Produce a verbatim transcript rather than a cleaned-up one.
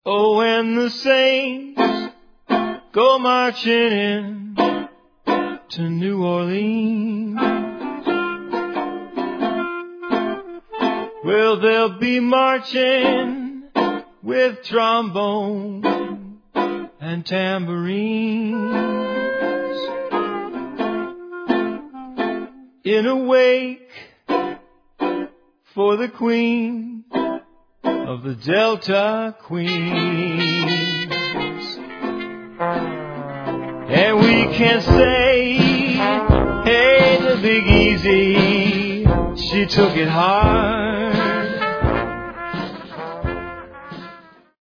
Oh, when the saints go marching in to New Orleans, well, they'll be marching with trombone and tambourines in a wake for the Queen of the Delta Queens. And we can say, hey, the Big Easy, she took it hard.